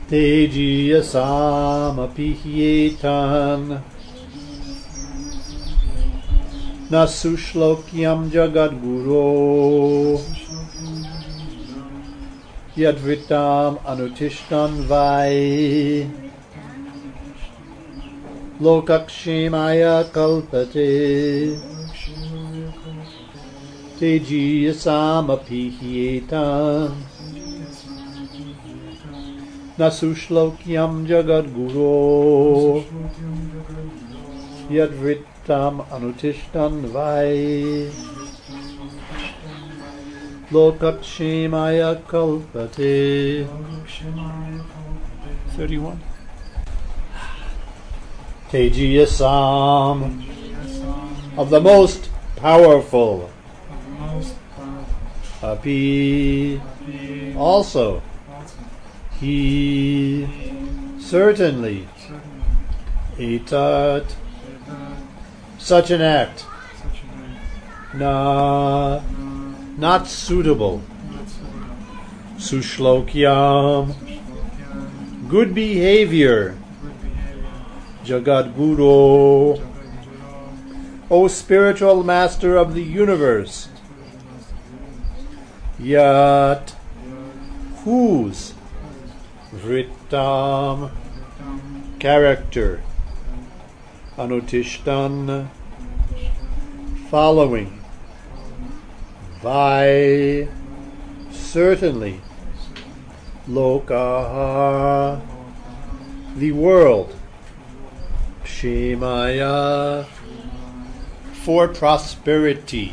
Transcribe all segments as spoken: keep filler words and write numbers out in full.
Tejiyasamapi hyetan Nasuslokyam jagadguru Yadvitam anutishtan vai Lokakshemaya kalpate Tejiyasamapi hyetan Nasuslokyam jagadguru Yadvitam anutishtan vai Lokakshemaya kalpate. thirty-one. Tejiyasam, of the most powerful. Api, also. He, certainly. Etat, such an act. Na, not suitable. Sushlokyam, good behavior. Jagadguru, O spiritual master of the universe. Yat, whose. Vritam, character. Anutishtan, following. Vai, certainly. Lokaha, the world. Kshemaya, for prosperity.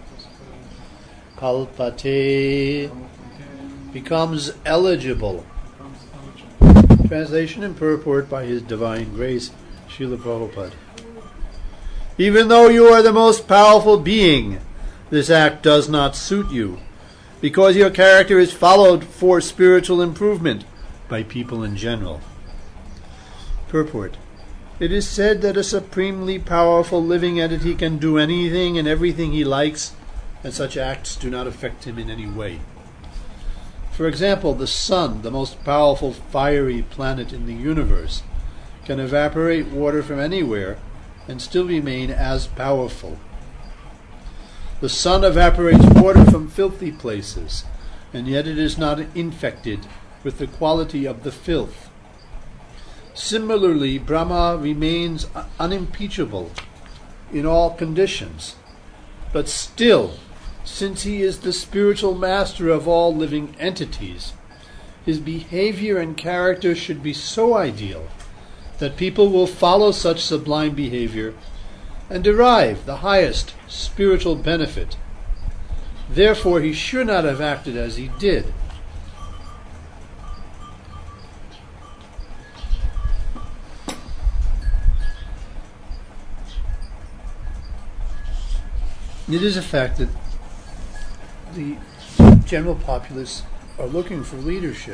Kalpate, becomes eligible. Translation and purport by His Divine Grace, Srila Prabhupada. Even though you are the most powerful being, this act does not suit you, because your character is followed for spiritual improvement by people in general. Purport. It is said that a supremely powerful living entity can do anything and everything he likes, and such acts do not affect him in any way. For example, the sun, the most powerful fiery planet in the universe, can evaporate water from anywhere and still remain as powerful. The sun evaporates water from filthy places, and yet it is not infected with the quality of the filth. Similarly, Brahma remains unimpeachable in all conditions, but still, since he is the spiritual master of all living entities, his behavior and character should be so ideal that people will follow such sublime behavior and derive the highest spiritual benefit. Therefore, he should not have acted as he did. It is a fact that the general populace are looking for leadership.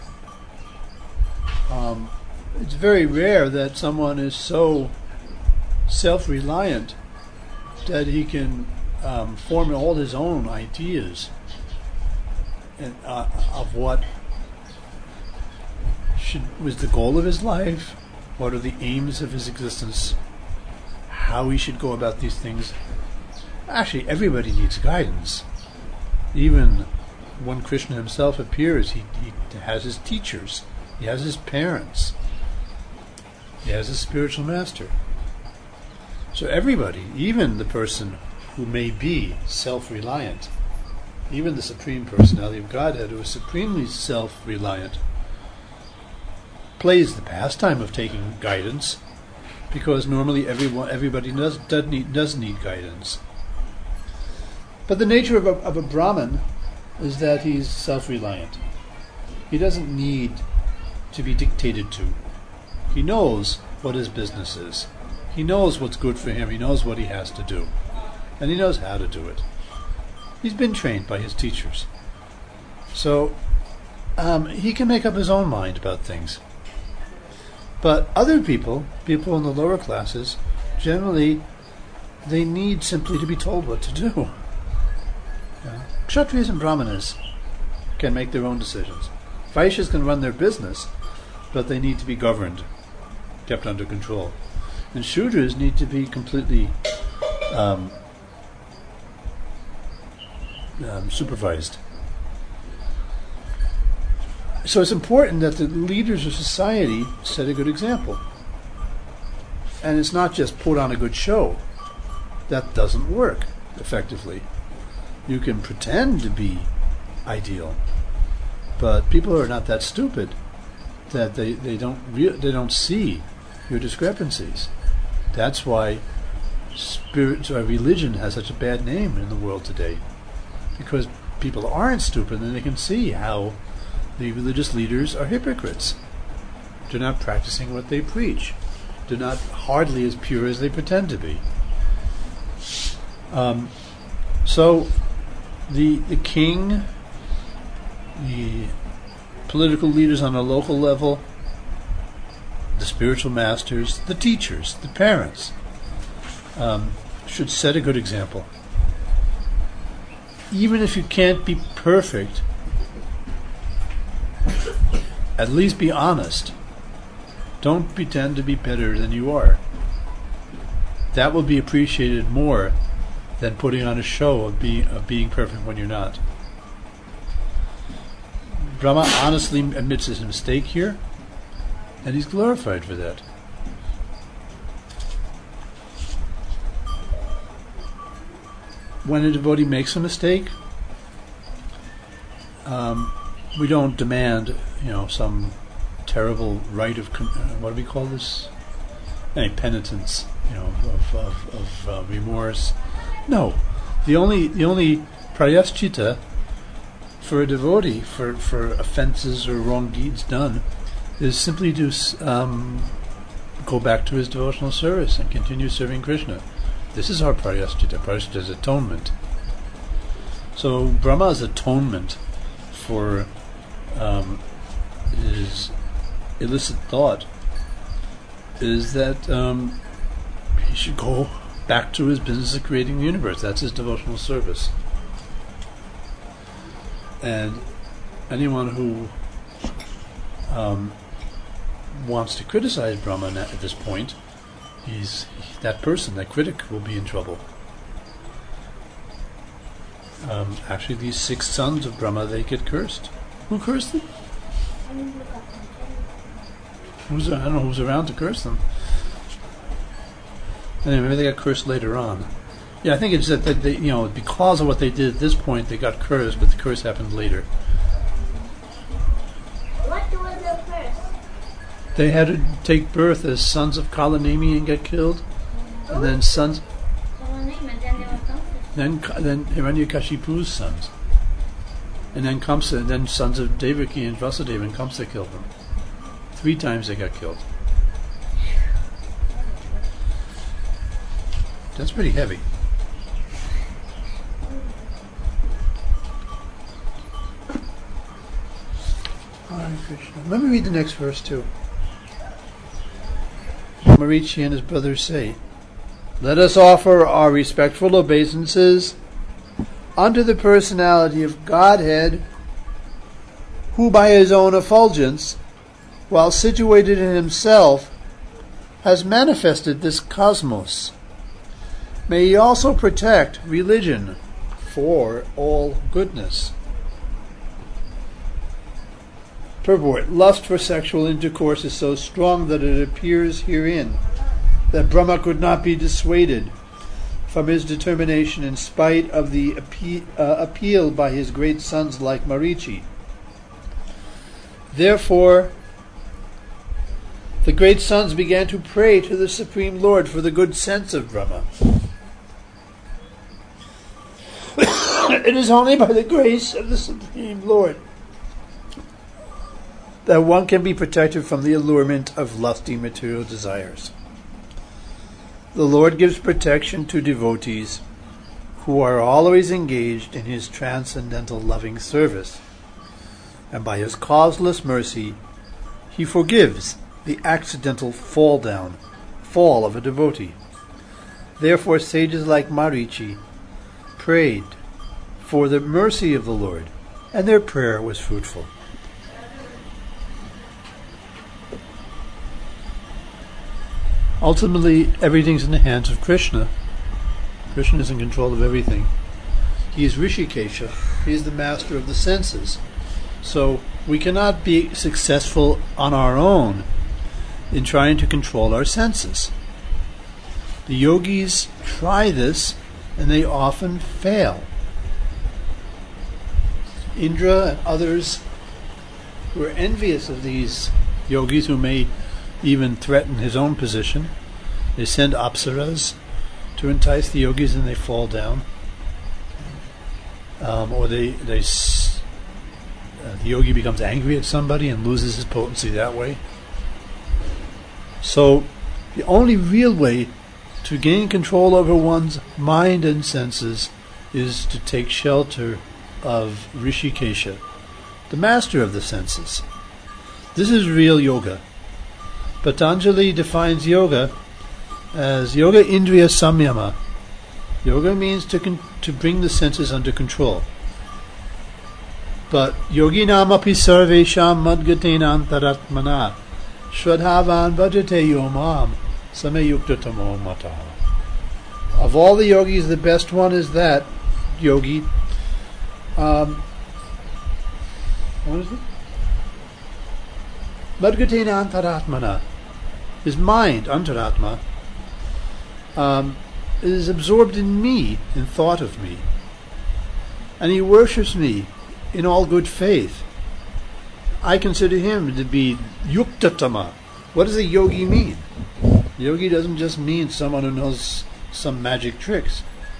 Um, it's very rare that someone is so self-reliant that he can um, form all his own ideas and, uh, of what should, was the goal of his life, what are the aims of his existence, how he should go about these things. Actually, everybody needs guidance. Even when Krishna himself appears, he, he has his teachers, he has his parents, he has his spiritual master. So everybody, even the person who may be self-reliant, even the Supreme Personality of Godhead, who is supremely self-reliant, plays the pastime of taking guidance, because normally everyone, everybody does, does, need, does need guidance. But the nature of a, of a Brahmin is that he's self-reliant. He doesn't need to be dictated to. He knows what his business is. He knows what's good for him. He knows what he has to do. And he knows how to do it. He's been trained by his teachers. So um, he can make up his own mind about things. But other people, people in the lower classes, generally, they need simply to be told what to do. Yeah. Kshatriyas and Brahmanas can make their own decisions. Vaishyas can run their business, but they need to be governed, kept under control. And Shudras need to be completely um, um, supervised. So it's important that the leaders of society set a good example. And it's not just put on a good show. That doesn't work effectively. You can pretend to be ideal, but people are not that stupid that they, they don't re- they don't see your discrepancies. That's why spirit, uh, religion has such a bad name in the world today, because people aren't stupid and they can see how the religious leaders are hypocrites. They're not practicing what they preach. They're not hardly as pure as they pretend to be. Um, so the the king, the political leaders on a local level, the spiritual masters, the teachers, the parents, um, should set a good example. Even if you can't be perfect, at least be honest. Don't pretend to be better than you are. That will be appreciated more than putting on a show of, be, of being perfect when you're not. Brahma honestly admits his mistake here, and he's glorified for that. When a devotee makes a mistake, um, we don't demand, you know, some terrible rite of con- uh, what do we call this? Any penitence, you know, of of, of uh, remorse. No, the only the only prayaschita for a devotee for, for offenses or wrong deeds done is simply to um, go back to his devotional service and continue serving Krishna. This is our prayaschita. Prayaschita is atonement. So Brahma's atonement for um, his illicit thought is that um, he should go back to his business of creating the universe. That's his devotional service. And anyone who um, wants to criticize Brahma at this point, he's that person, that critic, will be in trouble. Um, actually, these six sons of Brahma, they get cursed. Who cursed them? Who's, I don't know who's around to curse them. Anyway, maybe they got cursed later on. Yeah, I think it's that they, you know, because of what they did at this point, they got cursed, but the curse happened later. What was the curse? They had to take birth as sons of Kalanemi and get killed, and then sons. Then, then Hiranyakashipu's sons, and then Kamsa, and then sons of Devaki and Vasudeva, and Kamsa killed them. Three times they got killed. That's pretty heavy. Hare Krishna. Let me read the next verse too. Marichi and his brothers say, "Let us offer our respectful obeisances unto the personality of Godhead, who by his own effulgence, while situated in himself, has manifested this cosmos. May he also protect religion for all goodness." Purport. Lust for sexual intercourse is so strong that it appears herein that Brahma could not be dissuaded from his determination in spite of the appe- uh, appeal by his great sons like Marichi. Therefore, the great sons began to pray to the Supreme Lord for the good sense of Brahma. It is only by the grace of the Supreme Lord that one can be protected from the allurement of lusty material desires. The Lord gives protection to devotees who are always engaged in his transcendental loving service, and by his causeless mercy he forgives the accidental fall down, fall of a devotee. Therefore sages like Marichi prayed for the mercy of the Lord, and their prayer was fruitful. Ultimately, everything's in the hands of Krishna. Krishna is in control of everything. He is Rishikesha. He is the master of the senses. So we cannot be successful on our own in trying to control our senses. The yogis try this, and they often fail. Indra and others who are envious of these yogis, who may even threaten his own position, they send apsaras to entice the yogis, and they fall down. Um, or they, they s- uh, the yogi becomes angry at somebody and loses his potency that way. So the only real way to gain control over one's mind and senses is to take shelter of Rishikesha, the master of the senses. This is real yoga. Patanjali defines yoga as yoga indriya samyama. Yoga means to con- to bring the senses under control. But yoginam api sarvesham madgatena antaratmana shradhavan bhajate yomam samayuktatamo mata. Of all the yogis, the best one is that yogi. Um, what is it? Madgatena antaratmana. His mind, antaratma, um, is absorbed in me, in thought of me. And he worships me in all good faith. I consider him to be yuktatama. What does a yogi mean? Yogi doesn't just mean someone who knows some magic tricks.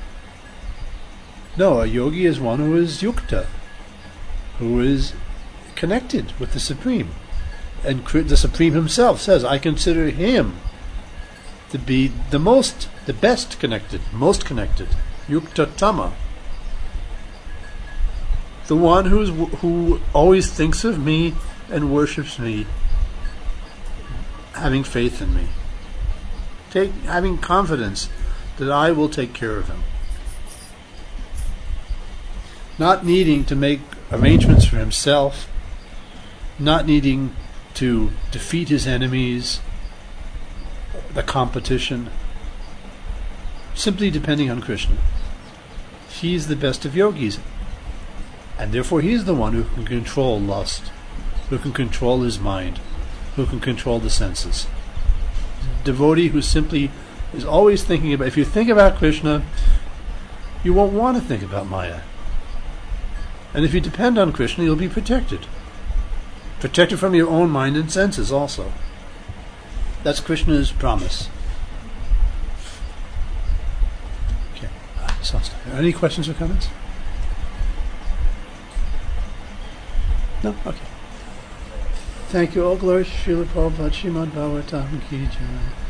No, a yogi is one who is yukta, who is connected with the Supreme. And the Supreme himself says, I consider him to be the most, the best connected, most connected, yuktatama. The one who's who always thinks of me and worships me, having faith in me, take having confidence that I will take care of him, not needing to make arrangements for himself, not needing to defeat his enemies, the competition, simply depending on Krishna. He's the best of yogis, and therefore he's the one who can control lust, who can control his mind, who can control the senses. Devotee who simply is always thinking about, if you think about Krishna, you won't want to think about Maya. And if you depend on Krishna, you'll be protected. Protected from your own mind and senses also. That's Krishna's promise. Okay. So, any questions or comments? No? Okay. Thank you. All glory to Srila Prabhupada, Srimad Bhagavatam Ki Jai.